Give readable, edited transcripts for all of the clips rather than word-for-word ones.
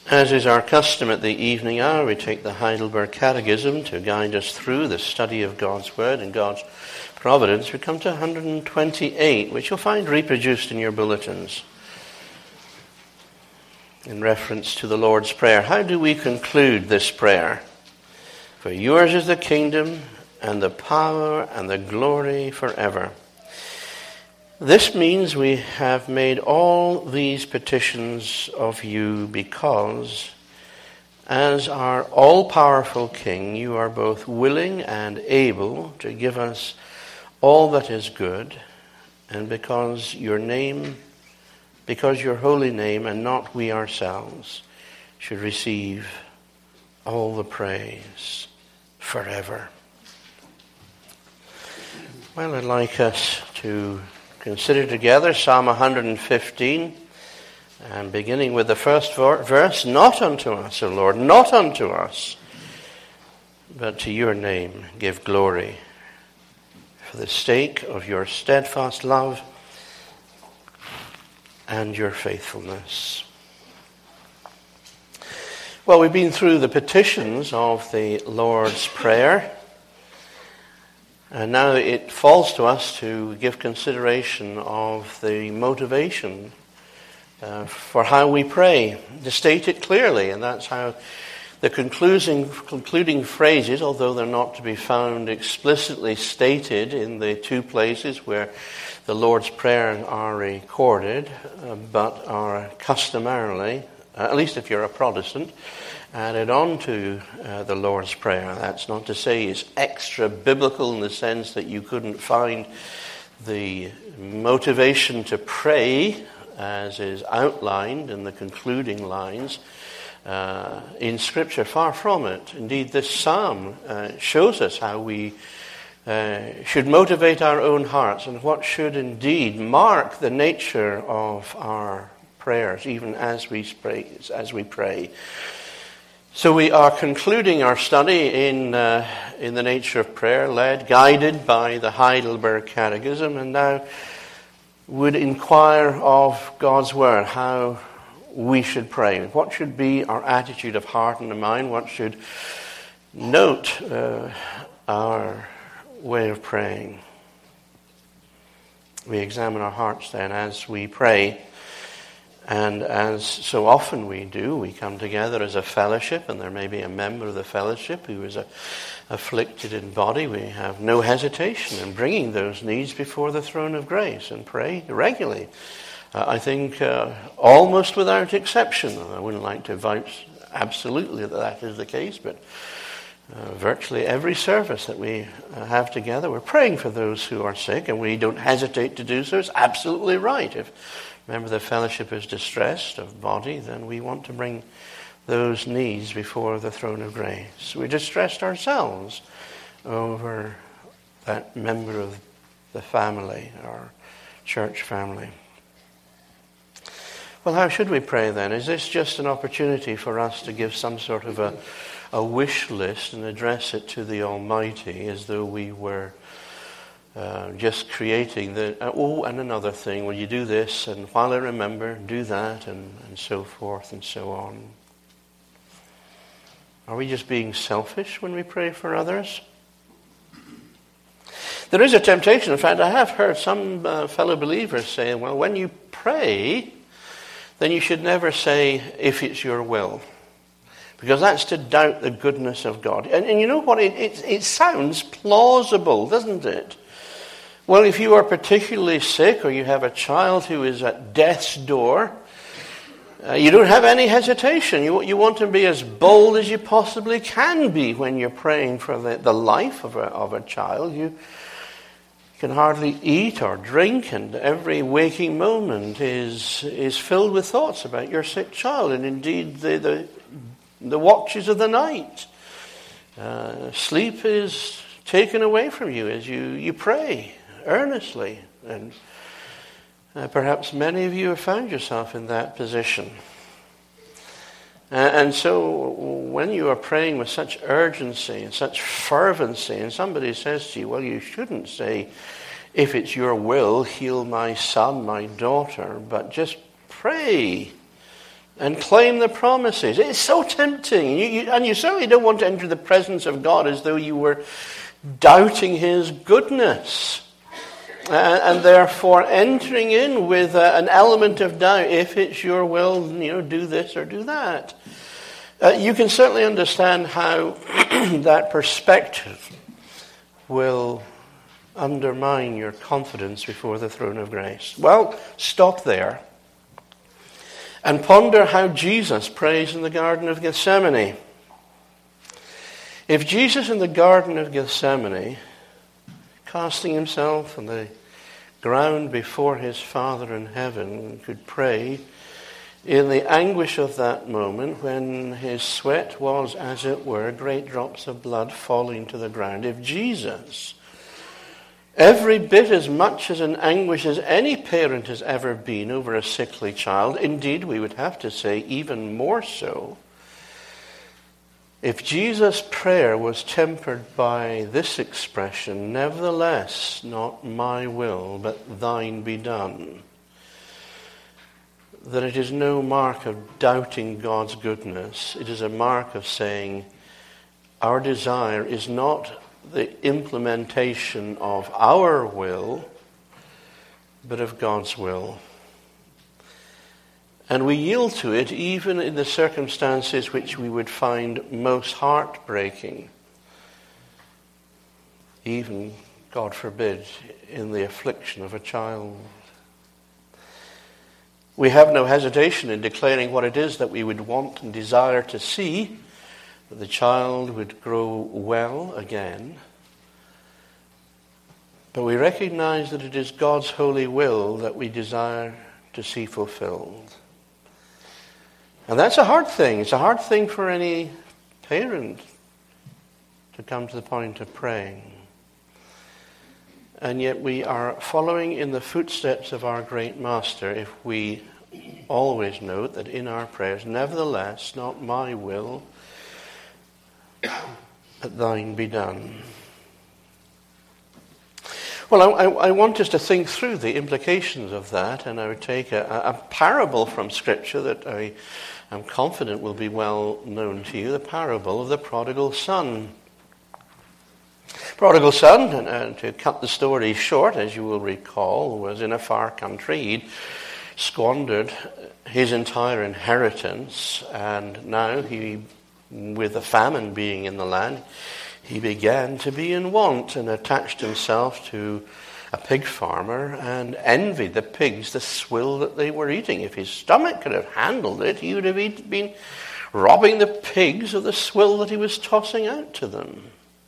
As is our custom at the evening hour, we take the Heidelberg Catechism to guide us through the study of God's Word and God's providence. We come to 128, which you'll find reproduced in your bulletins in reference to the Lord's Prayer. How do we conclude this prayer? For yours is the kingdom and the power and the glory forever. This means we have made all these petitions of you because, as our all-powerful King, you are both willing and able to give us all that is good, and because your holy name, and not we ourselves, should receive all the praise forever. Well, I'd like us to consider together Psalm 115, and beginning with the first verse, not unto us, O Lord, not unto us, but to your name give glory, for the sake of your steadfast love and your faithfulness. Well, we've been through the petitions of the Lord's Prayer, and now it falls to us to give consideration of the motivation for how we pray, to state it clearly. And that's how the concluding phrases, although they're not to be found explicitly stated in the two places where the Lord's Prayer are recorded, but are customarily, at least if you're a Protestant, added on to the Lord's Prayer. That's not to say it's extra biblical in the sense that you couldn't find the motivation to pray as is outlined in the concluding lines in Scripture. Far from it. Indeed, this psalm shows us how we should motivate our own hearts and what should indeed mark the nature of our prayers, even as we pray. So we are concluding our study in the nature of prayer, guided by the Heidelberg Catechism, and now would inquire of God's Word how we should pray. What should be our attitude of heart and of mind? What should note our way of praying? We examine our hearts then as we pray. And as so often we do, we come together as a fellowship, and there may be a member of the fellowship who is afflicted in body. We have no hesitation in bringing those needs before the throne of grace and pray regularly. I think almost without exception. I wouldn't like to vouch absolutely that is the case, but virtually every service that we have together, we're praying for those who are sick, and we don't hesitate to do so. It's absolutely right. If remember, the fellowship is distressed of body, then we want to bring those needs before the throne of grace. We're distressed ourselves over that member of the family, our church family. Well, how should we pray then? Is this just an opportunity for us to give some sort of a wish list and address it to the Almighty as though we were just creating and another thing, will you do this, and while I remember, do that, and so forth and so on? Are we just being selfish when we pray for others? There is a temptation. In fact, I have heard some fellow believers say, well, when you pray, then you should never say, if it's your will. Because that's to doubt the goodness of God. And you know what? It sounds plausible, doesn't it? Well, if you are particularly sick or you have a child who is at death's door, you don't have any hesitation. You want to be as bold as you possibly can be when you're praying for the life of a child. You can hardly eat or drink, and every waking moment is filled with thoughts about your sick child, and indeed the watches of the night. Sleep is taken away from you as you pray earnestly, and perhaps many of you have found yourself in that position. And so when you are praying with such urgency and such fervency, and somebody says to you, well, you shouldn't say, if it's your will, heal my son, my daughter, but just pray and claim the promises. It's so tempting. And you certainly don't want to enter the presence of God as though you were doubting his goodness. And therefore entering in with an element of doubt. If it's your will, do this or do that. You can certainly understand how that perspective will undermine your confidence before the throne of grace. Well, stop there and ponder how Jesus prays in the Garden of Gethsemane. If Jesus in the Garden of Gethsemane, casting himself on the ground before his Father in heaven, could pray in the anguish of that moment when his sweat was, as it were, great drops of blood falling to the ground, if Jesus, every bit as much as in anguish as any parent has ever been over a sickly child, indeed we would have to say even more so, if Jesus' prayer was tempered by this expression, nevertheless, not my will, but thine be done, then it is no mark of doubting God's goodness. It is a mark of saying our desire is not the implementation of our will, but of God's will. And we yield to it even in the circumstances which we would find most heartbreaking. Even, God forbid, in the affliction of a child. We have no hesitation in declaring what it is that we would want and desire to see, that the child would grow well again. But we recognize that it is God's holy will that we desire to see fulfilled. And that's a hard thing. It's a hard thing for any parent to come to the point of praying. And yet we are following in the footsteps of our great Master if we always note that in our prayers, nevertheless, not my will, but thine be done. Well, I want us to think through the implications of that, and I would take a parable from Scripture that I am confident will be well known to you, the parable of the prodigal son. Prodigal son, and to cut the story short, as you will recall, was in a far country. He'd squandered his entire inheritance, and now with the famine being in the land, he began to be in want and attached himself to a pig farmer and envied the pigs the swill that they were eating. If his stomach could have handled it, he would have been robbing the pigs of the swill that he was tossing out to them.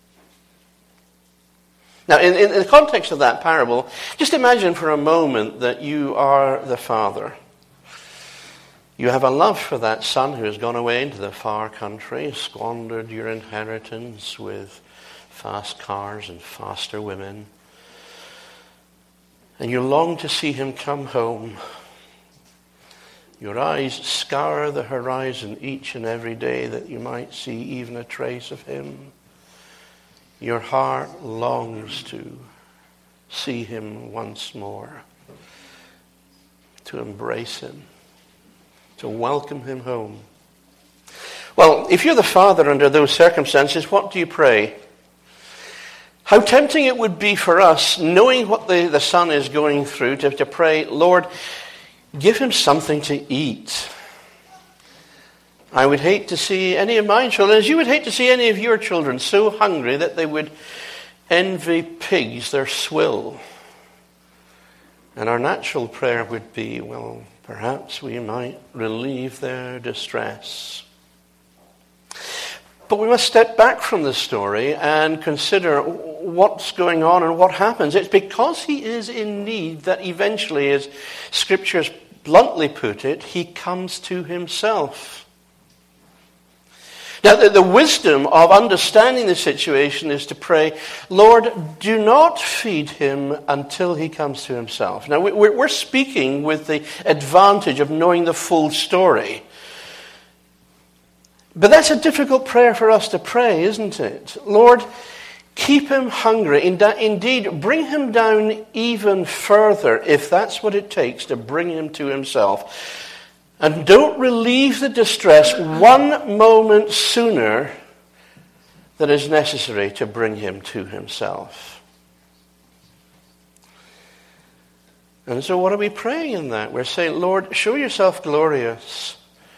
Now, in the context of that parable, just imagine for a moment that you are the father. You have a love for that son who has gone away into the far country, squandered your inheritance with fast cars and faster women. And you long to see him come home. Your eyes scour the horizon each and every day that you might see even a trace of him. Your heart longs to see him once more, to embrace him, to welcome him home. Well, if you're the father under those circumstances, what do you pray? How tempting it would be for us, knowing what the son is going through, to pray, Lord, give him something to eat. I would hate to see any of my children, as you would hate to see any of your children, so hungry that they would envy pigs their swill. And our natural prayer would be, well, perhaps we might relieve their distress. But we must step back from the story and consider what's going on and what happens. It's because he is in need that eventually, as Scriptures bluntly put it, he comes to himself. Now, the wisdom of understanding the situation is to pray, Lord, do not feed him until he comes to himself. Now, we're speaking with the advantage of knowing the full story. But that's a difficult prayer for us to pray, isn't it? Lord, keep him hungry. Indeed, bring him down even further, if that's what it takes to bring him to himself. And don't relieve the distress one moment sooner than is necessary to bring him to himself. And so what are we praying in that? We're saying, Lord, show yourself glorious.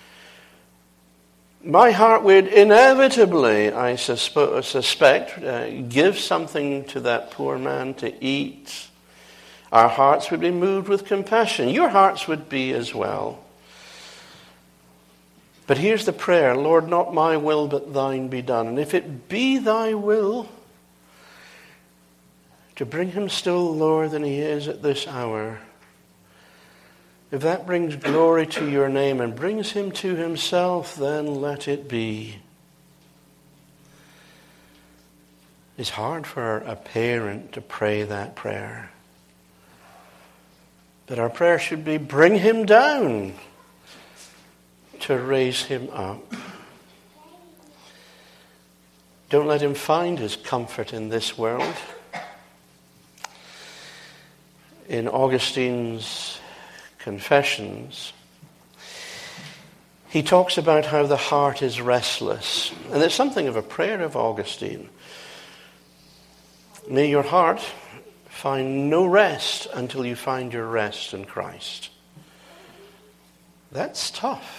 My heart would inevitably, I suspect, give something to that poor man to eat. Our hearts would be moved with compassion. Your hearts would be as well. But here's the prayer, Lord, not my will, but thine be done. And if it be thy will to bring him still lower than he is at this hour, if that brings glory to your name and brings him to himself, then let it be. It's hard for a parent to pray that prayer. But our prayer should be, bring him down to raise him up. Don't let him find his comfort in this world. In Augustine's Confessions, he talks about how the heart is restless. And it's something of a prayer of Augustine. May your heart find no rest until you find your rest in Christ. That's tough.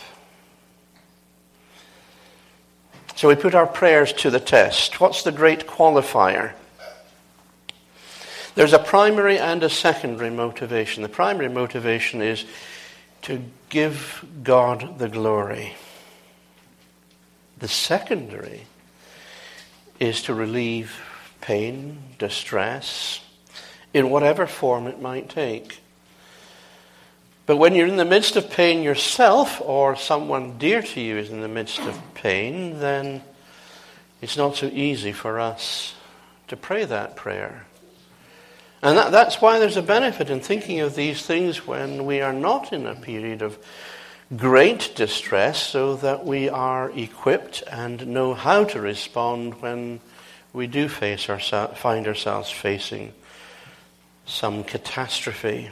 So we put our prayers to the test. What's the great qualifier? There's a primary and a secondary motivation. The primary motivation is to give God the glory. The secondary is to relieve pain, distress, in whatever form it might take. But when you're in the midst of pain yourself, or someone dear to you is in the midst of pain, then it's not so easy for us to pray that prayer. And that's why there's a benefit in thinking of these things when we are not in a period of great distress, so that we are equipped and know how to respond when we do find ourselves facing some catastrophe.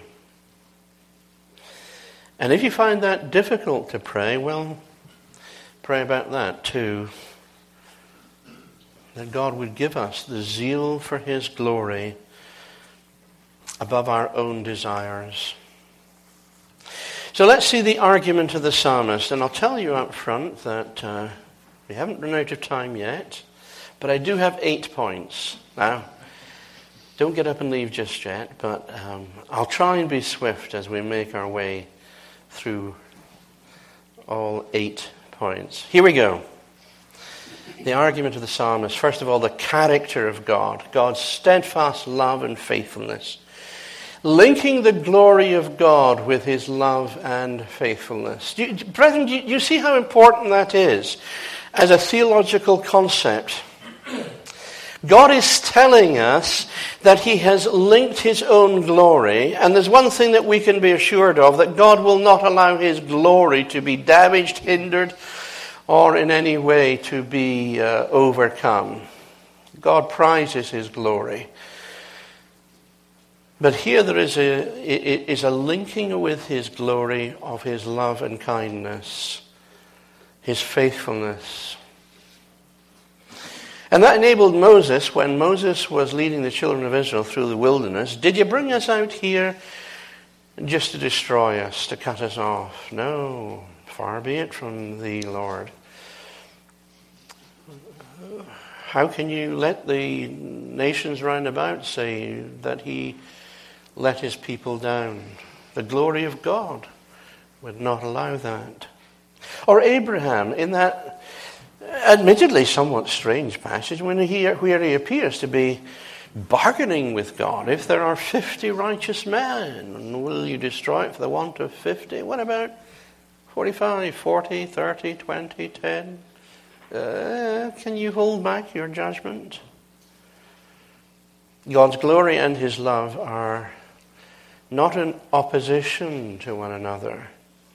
And if you find that difficult to pray, well, pray about that too. That God would give us the zeal for his glory above our own desires. So let's see the argument of the psalmist. And I'll tell you up front that we haven't run out of time yet, but I do have 8 points. Now, don't get up and leave just yet, but I'll try and be swift as we make our way through all 8 points. Here we go. The argument of the psalmist. First of all, the character of God. God's steadfast love and faithfulness. Linking the glory of God with his love and faithfulness. Brethren, do you see how important that is as a theological concept? God is telling us that he has linked his own glory, and there's one thing that we can be assured of, that God will not allow his glory to be damaged, hindered, or in any way to be overcome. God prizes his glory. But here there is a linking with his glory of his love and kindness, his faithfulness. And that enabled Moses, when Moses was leading the children of Israel through the wilderness, did you bring us out here just to destroy us, to cut us off? No, far be it from thee, Lord. How can you let the nations round about say that he let his people down? The glory of God would not allow that. Or Abraham, in that admittedly somewhat strange passage where he appears to be bargaining with God. If there are 50 righteous men, will you destroy it for the want of 50? What about 45, 40, 30, 20, 10? Can you hold back your judgment? God's glory and his love are not in opposition to one another.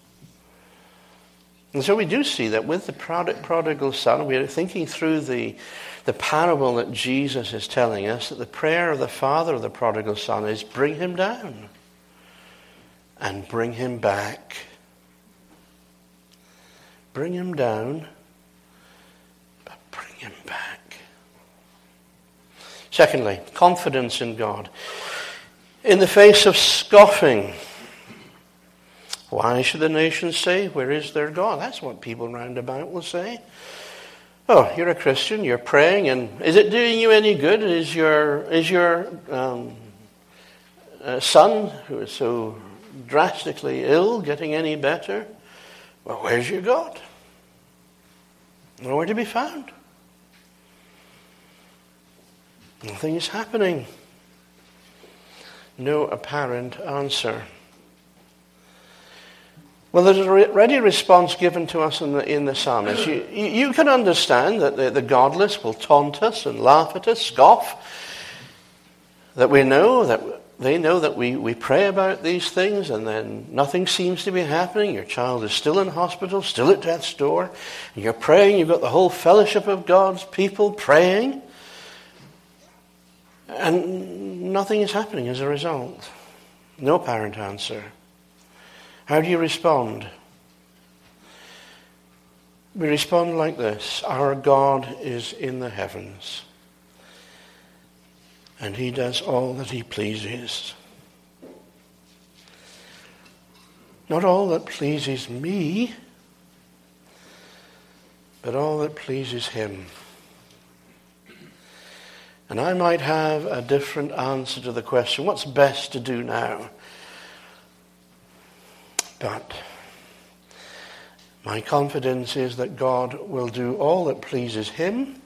And so we do see that with the prodigal son, we are thinking through the parable that Jesus is telling us, that the prayer of the father of the prodigal son is bring him down and bring him back. Bring him down, but bring him back. Secondly, confidence in God. In the face of scoffing, why should the nations say, where is their God? That's what people round about will say. Oh, you're a Christian, you're praying, and is it doing you any good? Is your son, who is so drastically ill, getting any better? Well, where's your God? Nowhere to be found. Nothing is happening. No apparent answer. Well, there's a ready response given to us in the psalmist. You can understand that the godless will taunt us and laugh at us, scoff. That they know that we pray about these things, and then nothing seems to be happening. Your child is still in hospital, still at death's door. And you're praying. You've got the whole fellowship of God's people praying, and nothing is happening as a result. No apparent answer. How do you respond? We respond like this. Our God is in the heavens, and he does all that he pleases. Not all that pleases me, but all that pleases him. And I might have a different answer to the question, what's best to do now? But my confidence is that God will do all that pleases him,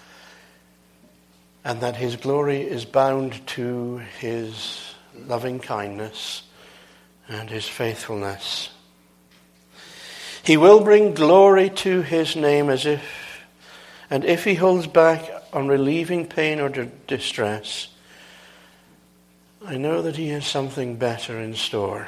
and that his glory is bound to his loving kindness and his faithfulness. He will bring glory to his name and if he holds back on relieving pain or distress, I know that he has something better in store.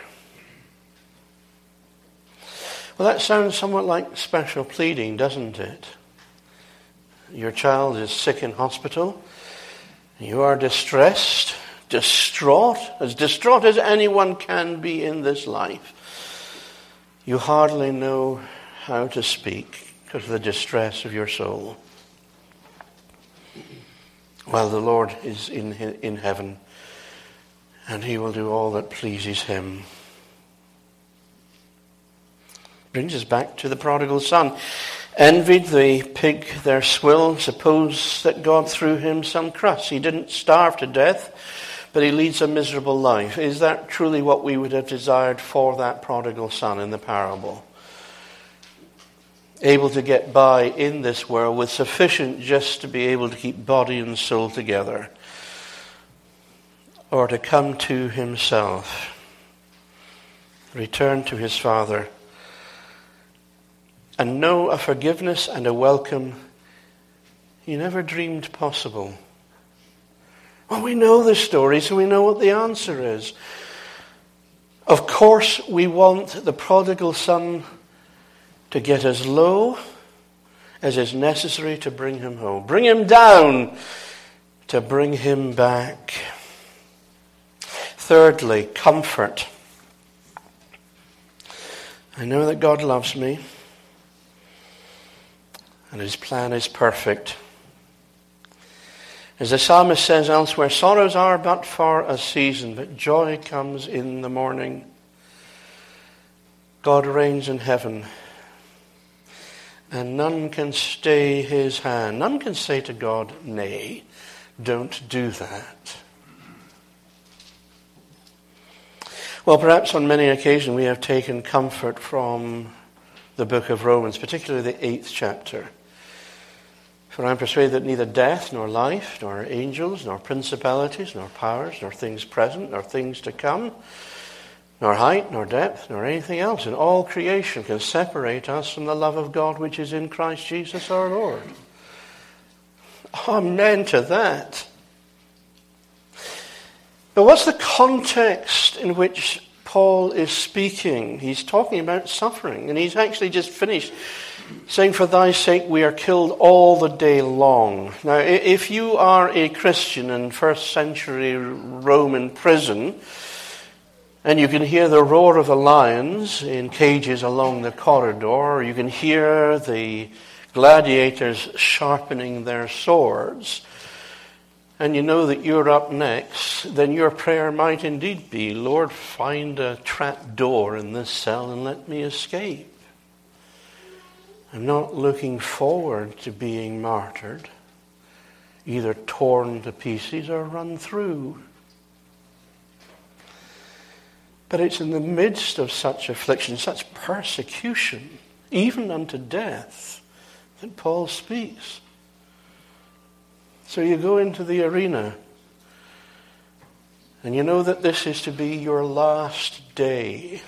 Well, that sounds somewhat like special pleading, doesn't it? Your child is sick in hospital. You are distressed, distraught as anyone can be in this life. You hardly know how to speak because of the distress of your soul. Well, the Lord is in heaven, and he will do all that pleases him. Brings us back to the prodigal son. Envied the pig their swill. Suppose that God threw him some crusts. He didn't starve to death, but he leads a miserable life. Is that truly what we would have desired for that prodigal son in the parable? Able to get by in this world with sufficient just to be able to keep body and soul together, or to come to himself, return to his father, and know a forgiveness and a welcome he never dreamed possible. Well, we know the story, so we know what the answer is. Of course, we want the prodigal son to get as low as is necessary to bring him home. Bring him down to bring him back. Thirdly, comfort. I know that God loves me, and his plan is perfect. As the psalmist says elsewhere, sorrows are but for a season, but joy comes in the morning. God reigns in heaven, and none can stay his hand. None can say to God, nay, don't do that. Well, perhaps on many occasions we have taken comfort from the book of Romans, particularly the 8th chapter. For I am persuaded that neither death, nor life, nor angels, nor principalities, nor powers, nor things present, nor things to come, nor height, nor depth, nor anything else in all creation can separate us from the love of God which is in Christ Jesus our Lord. Amen to that. But what's the context in which Paul is speaking? He's talking about suffering, and he's actually just finished saying, for thy sake we are killed all the day long. Now, if you are a Christian in first century Roman prison, And you can hear the roar of the lions in cages along the corridor. You can hear the gladiators sharpening their swords. And you know that you're up next. Then your prayer might indeed be, Lord, find a trap door in this cell and let me escape. I'm not looking forward to being martyred, either torn to pieces or run through. But it's in the midst of such affliction, such persecution, even unto death, that Paul speaks. So you go into the arena, and you know that this is to be your last day.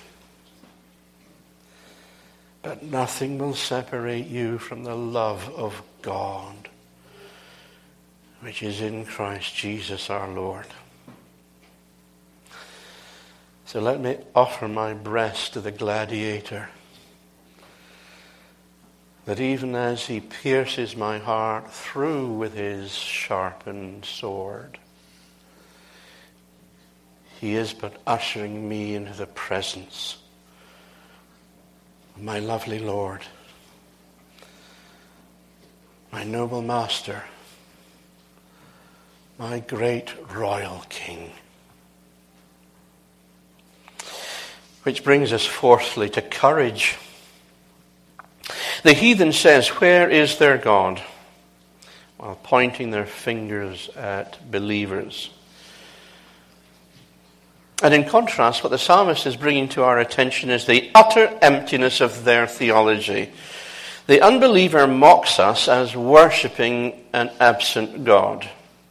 But nothing will separate you from the love of God, which is in Christ Jesus our Lord. So let me offer my breast to the gladiator, that even as he pierces my heart through with his sharpened sword, he is but ushering me into the presence of my lovely Lord, my noble Master, my great royal King. Which brings us fourthly to courage. The heathen says, where is their God? While pointing their fingers at believers. And in contrast, what the psalmist is bringing to our attention is the utter emptiness of their theology. The unbeliever mocks us as worshipping an absent God.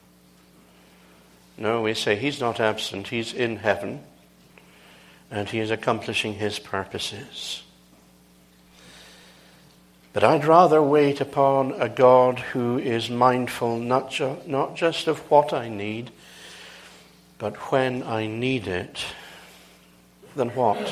No, we say he's not absent, he's in heaven, and he is accomplishing his purposes. But I'd rather wait upon a God who is mindful not just of what I need, but when I need it, than what?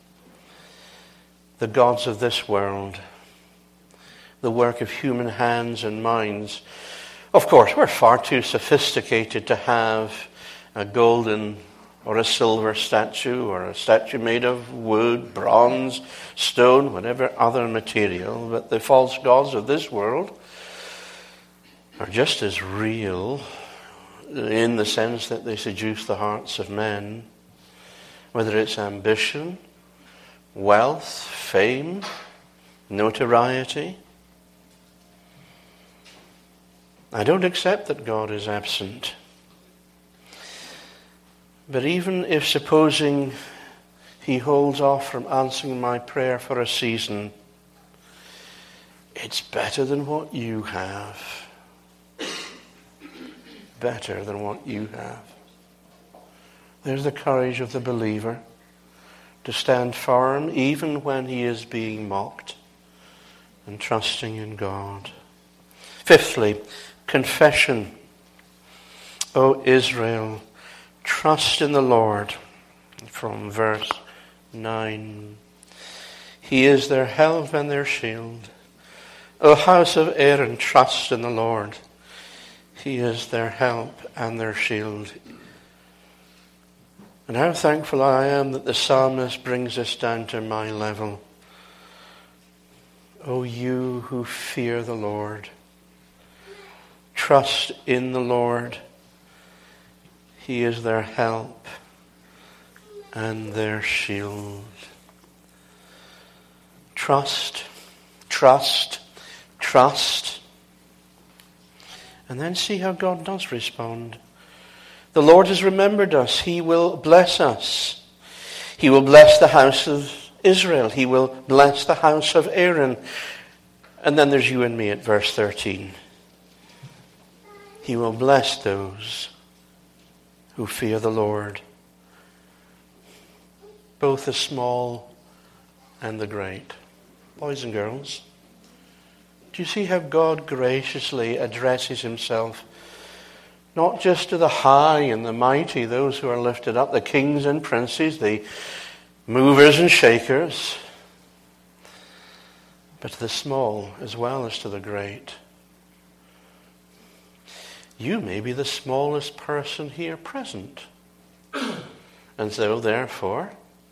The gods of this world, the work of human hands and minds. Of course, we're far too sophisticated to have a golden or a silver statue, or a statue made of wood, bronze, stone, whatever other material. But the false gods of this world are just as real in the sense that they seduce the hearts of men, whether it's ambition, wealth, fame, notoriety. I don't accept that God is absent. But even if, supposing he holds off from answering my prayer for a season, it's better than what you have. Better than what you have. There's the courage of the believer to stand firm even when he is being mocked and trusting in God. Fifthly, confession. O Israel, trust in the Lord. From verse 9. He is their help and their shield. O house of Aaron, trust in the Lord. He is their help and their shield. And how thankful I am that the psalmist brings this down to my level. O you who fear the Lord, trust in the Lord. He is their help and their shield. Trust, trust, trust. And then see how God does respond. The Lord has remembered us. He will bless us. He will bless the house of Israel. He will bless the house of Aaron. And then there's you and me at verse 13. He will bless those who fear the Lord, both the small and the great. Boys and girls, do you see how God graciously addresses himself not just to the high and the mighty, those who are lifted up, the kings and princes, the movers and shakers, but to the small as well as to the great? You may be the smallest person here present. And so, therefore,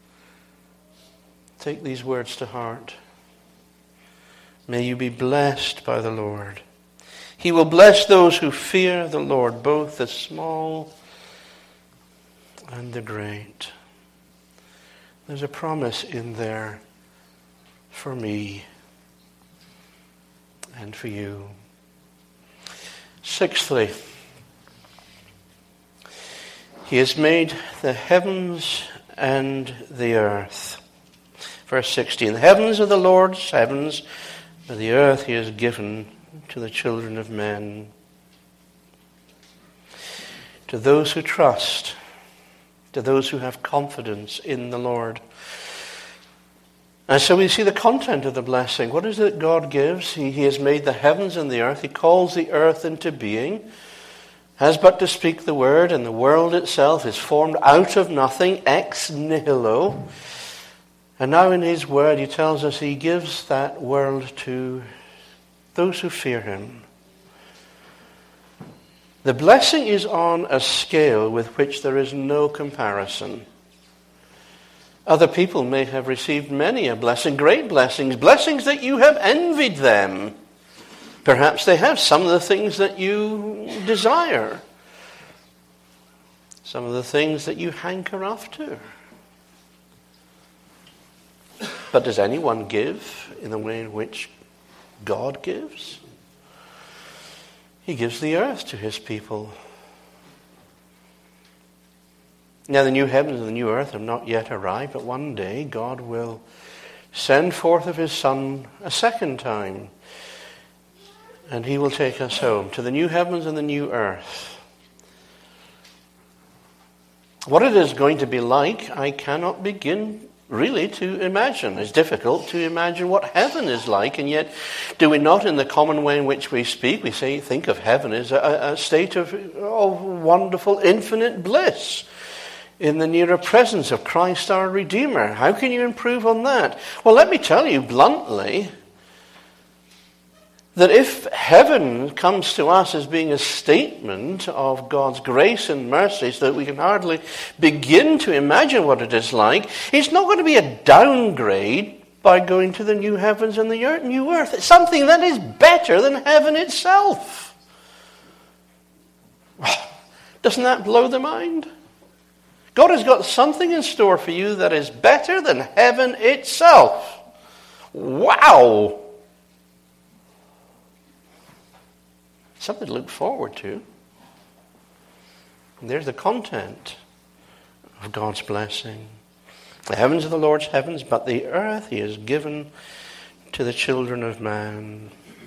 take these words to heart. May you be blessed by the Lord. He will bless those who fear the Lord, both the small and the great. There's a promise in there for me and for you. Sixthly, He has made the heavens and the earth. Verse 16, the heavens are the Lord's heavens, and the earth He has given to the children of men. To those who trust, to those who have confidence in the Lord. And so we see the content of the blessing. What is it God gives? He has made the heavens and the earth. He calls the earth into being. Has but to speak the word, and the world itself is formed out of nothing, ex nihilo. And now in His word He tells us He gives that world to those who fear Him. The blessing is on a scale with which there is no comparison. Other people may have received many a blessing, great blessings, blessings that you have envied them. Perhaps they have some of the things that you desire, some of the things that you hanker after. But does anyone give in the way in which God gives? He gives the earth to His people. Now the new heavens and the new earth have not yet arrived, but one day God will send forth of His Son a second time, and He will take us home to the new heavens and the new earth. What it is going to be like, I cannot begin really to imagine. It's difficult to imagine what heaven is like, and yet do we not, in the common way in which we speak, we say, think of heaven as a state of wonderful, infinite bliss in the nearer presence of Christ our Redeemer. How can you improve on that? Well, let me tell you bluntly that if heaven comes to us as being a statement of God's grace and mercy so that we can hardly begin to imagine what it is like, it's not going to be a downgrade by going to the new heavens and the new earth. It's something that is better than heaven itself. Doesn't that blow the mind? God has got something in store for you that is better than heaven itself. Wow! Something to look forward to. And there's the content of God's blessing. The heavens are the Lord's heavens, but the earth He has given to the children of man.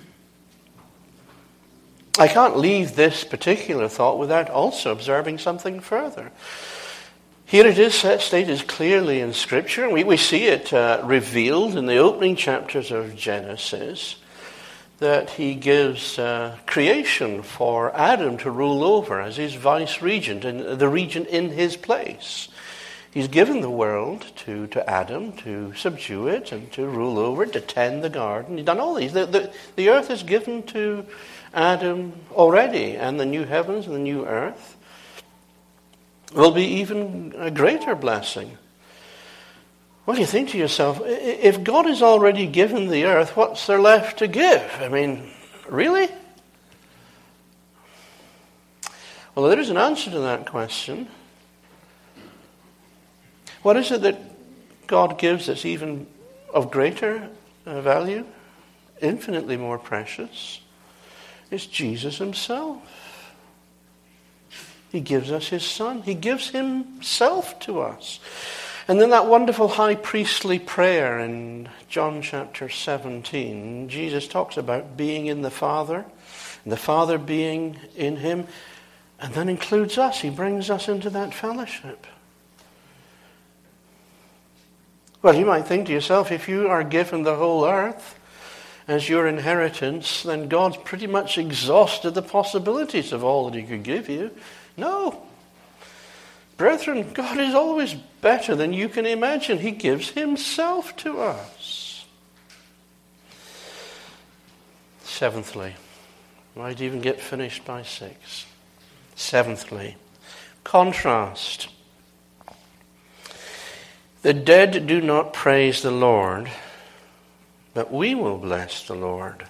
I can't leave this particular thought without also observing something further. Here it is stated clearly in Scripture. We see it revealed in the opening chapters of Genesis, that He gives creation for Adam to rule over as his vice-regent, and the regent in his place. He's given the world to Adam to subdue it and to rule over it, to tend the garden. He's done all these. The earth is given to Adam already, and the new heavens and the new earth will be even a greater blessing. Well, you think to yourself, if God has already given the earth, what's there left to give? I mean, really? Well, there is an answer to that question. What is it that God gives that's even of greater value? Infinitely more precious. It's Jesus Himself. He gives us His Son. He gives Himself to us. And then that wonderful high priestly prayer in John chapter 17, Jesus talks about being in the Father, and the Father being in Him, and then includes us. He brings us into that fellowship. Well, you might think to yourself, if you are given the whole earth as your inheritance, then God's pretty much exhausted the possibilities of all that He could give you. No. Brethren, God is always better than you can imagine. He gives Himself to us. Seventhly, might even get finished by 6. Seventhly, contrast. The dead do not praise the Lord, but we will bless the Lord.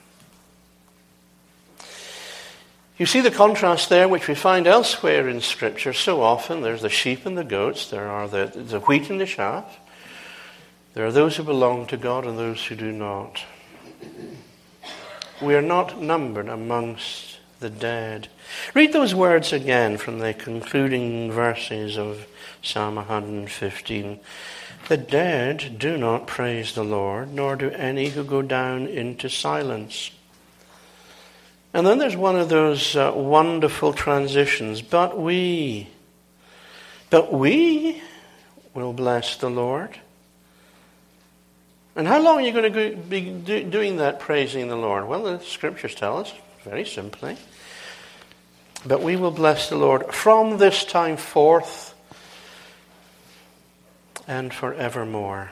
You see the contrast there, which we find elsewhere in Scripture so often. There's the sheep and the goats. There are the wheat and the chaff. There are those who belong to God and those who do not. We are not numbered amongst the dead. Read those words again from the concluding verses of Psalm 115. The dead do not praise the Lord, nor do any who go down into silence. And then there's one of those wonderful transitions. But we will bless the Lord. And how long are you going to be doing that, praising the Lord? Well, the Scriptures tell us, very simply. But we will bless the Lord from this time forth and forevermore.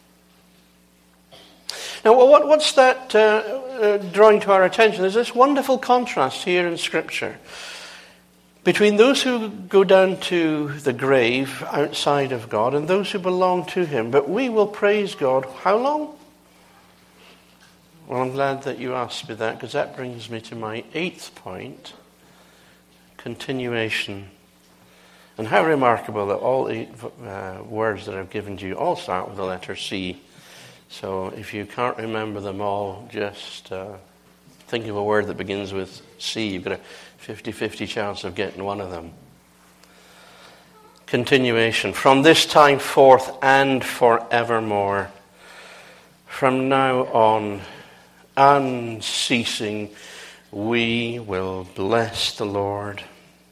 Now, what's that drawing to our attention? There's this wonderful contrast here in Scripture between those who go down to the grave outside of God and those who belong to Him. But we will praise God how long? Well, I'm glad that you asked me that, because that brings me to my 8th point, continuation. And how remarkable that all 8 words that I've given to you all start with the letter C. So if you can't remember them all, just think of a word that begins with C. You've got a 50-50 chance of getting one of them. Continuation. From this time forth and forevermore. From now on, unceasing, we will bless the Lord.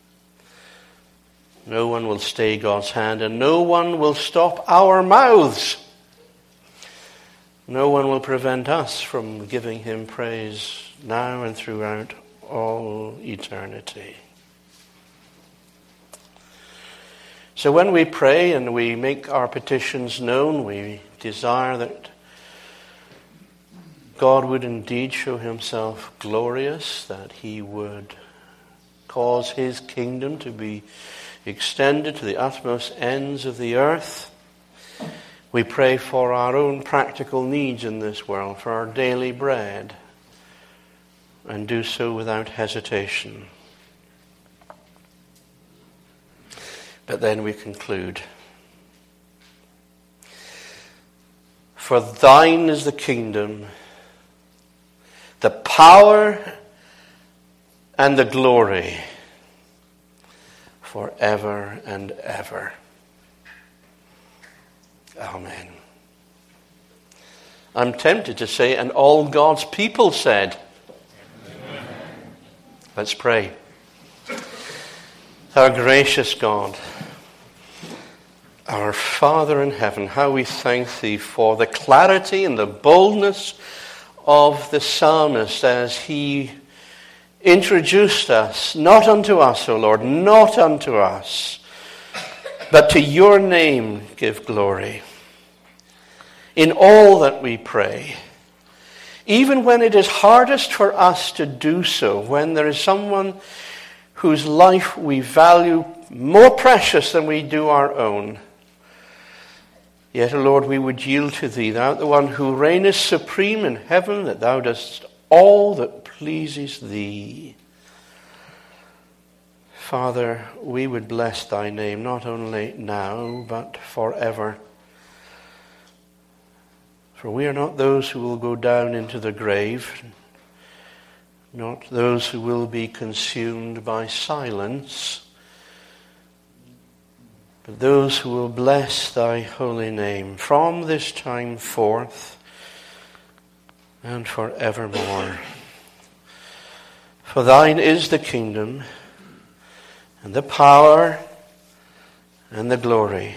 No one will stay God's hand, and no one will stop our mouths. No one will prevent us from giving Him praise now and throughout all eternity. So when we pray and we make our petitions known, we desire that God would indeed show Himself glorious, that He would cause His kingdom to be extended to the utmost ends of the earth. We pray for our own practical needs in this world, for our daily bread, and do so without hesitation. But then we conclude. For thine is the kingdom, the power, and the glory, forever and ever. Amen. I'm tempted to say, and all God's people said. Amen. Let's pray. Our gracious God, our Father in heaven, how we thank Thee for the clarity and the boldness of the psalmist as he introduced us, not unto us, O Lord, not unto us, but to Your name give glory. In all that we pray, even when it is hardest for us to do so, when there is someone whose life we value more precious than we do our own, yet, O Lord, we would yield to Thee, Thou the one who reignest supreme in heaven, that Thou dost all that pleases Thee. Father, we would bless Thy name, not only now, but forever. For we are not those who will go down into the grave, not those who will be consumed by silence, but those who will bless Thy holy name from this time forth and forevermore. For Thine is the kingdom, and the power, and the glory.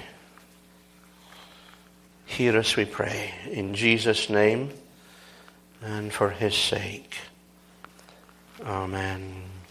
Hear us, we pray, in Jesus' name and for His sake. Amen.